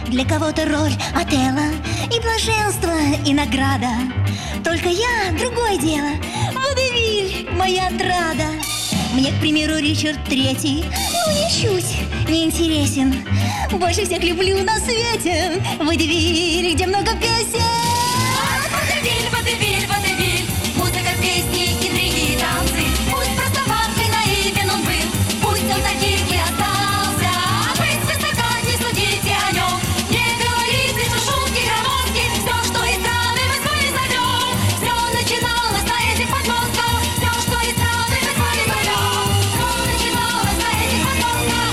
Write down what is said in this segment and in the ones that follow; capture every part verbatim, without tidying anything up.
Для кого-то роль Отелло и блаженство, и награда. Только я — другое дело, водевиль — моя отрада. Мне, к примеру, Ричард Третий, ну, ничуть не интересен. Больше всех люблю на свете водевиль, где много песен. Водевиль, водевиль, водевиль, музыка, песни, интриги и танцы. Пусть простоватый, наивен он был, пусть он таким и остался. Быть свысока, не судите о нем, не говорите, что шутки громоздки. Все, что из травы мы с вами зовем, все начиналось на этих подмостках. Все, что из травы мы с вами зовем, все начиналось на этих подмостках.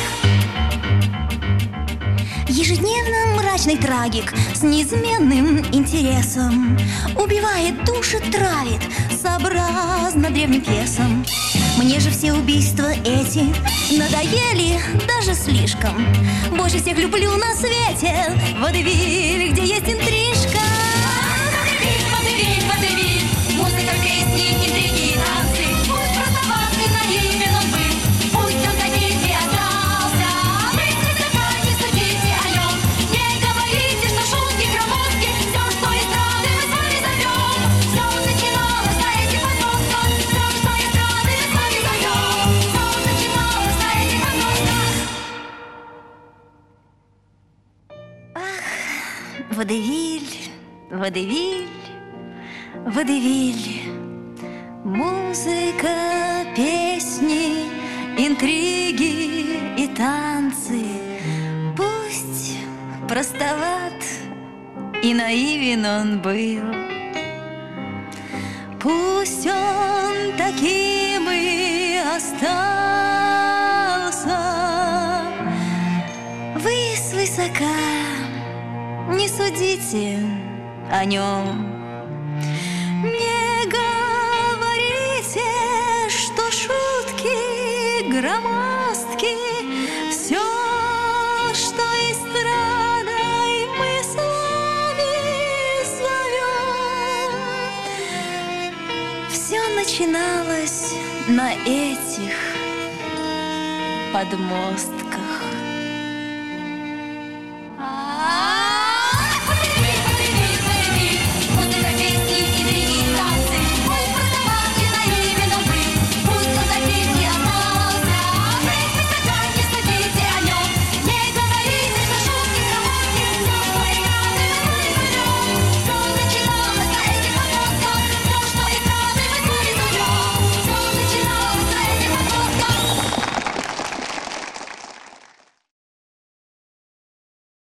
Ежедневно мрачный трагик с неизменным интересом убивает, душит, травит, сообразно древним пьесам. Мне же все убийства эти надоели даже слишком. Больше всех люблю на свете водевиль, где есть интрижка. Водевиль, водевиль, водевиль, музыка, песни, интриги и танцы. Пусть простоватый, наивен он был, пусть он таким и остался. Быть свысока, не судите о нем, не говорите, что шутки громоздки. Все, что из травы мы с вами зовем, все начиналось на этих подмостках. Все, что из травы мы с вами зовем, все начиналось на этих подмостках. Водевиль, водевиль, водевиль. Музыка, песни, интриги и танцы. Пусть простоват и наивен он был, пусть он таким и остался. Вы свысока не судите о нем, не говорите, что шутки громоздки. Все, что эстрадой мы с вами зовем, все начиналось на этих подмостках.